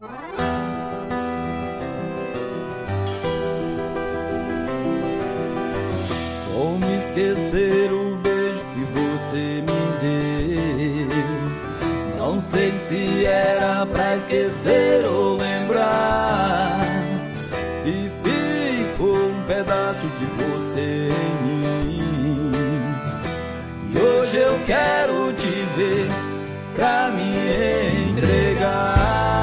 Como esquecer o beijo que você me deu? Não sei se era pra esquecer ou lembrar. E ficou um pedaço de você em mim. E hoje eu quero te ver pra me entregar.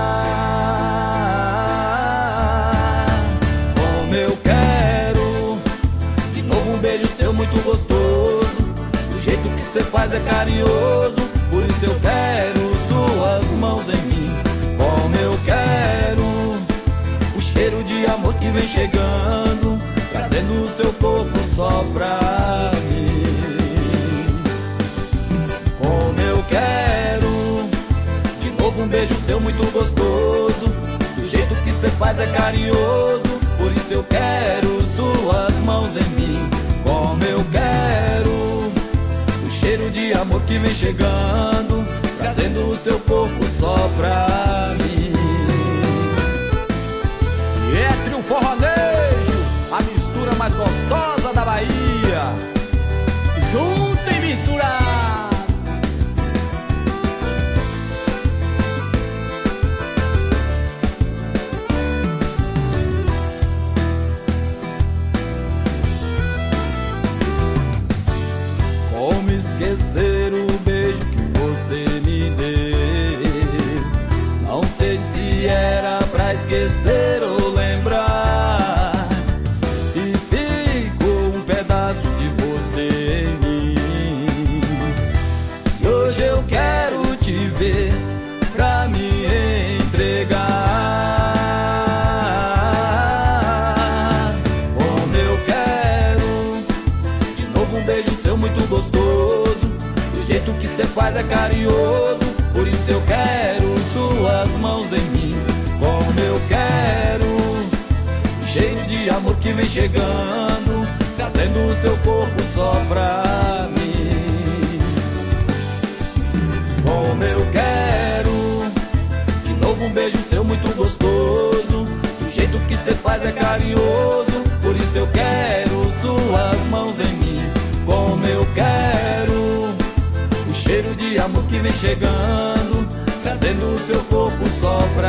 Como eu quero de novo um beijo seu muito gostoso. Do jeito que cê faz é carinhoso. Por isso eu quero suas mãos em mim. Como eu quero o cheiro de amor que vem chegando, trazendo o seu corpo só pra mim. Como eu quero de novo um beijo seu muito gostoso. Do jeito que cê faz é carinhoso. Por isso eu quero suas mãos em mim. Como eu quero o cheiro de amor que vem chegando, trazendo o seu corpo só pra mim. E é Trio Forronejo, a mistura mais gostosa da Bahia. Junto e misturado. Como esquecer o beijo que você me deu? Não sei se era pra esquecer ou lembrar. E ficou um pedaço de você em mim. E hoje eu quero te ver pra me entregar. Como eu quero de novo um beijo seu muito gostoso. Do jeito que cê faz é carinhoso. Por isso eu quero suas mãos em mim. Como eu quero o cheiro de amor que vem chegando, trazendo o seu corpo só pra mim. Como eu quero de novo um beijo seu muito gostoso. Do jeito que cê faz é carinhoso. Por isso eu quero suas mãos em mim. Como eu quero o cheiro de amor que vem chegando, trazendo o seu corpo só pra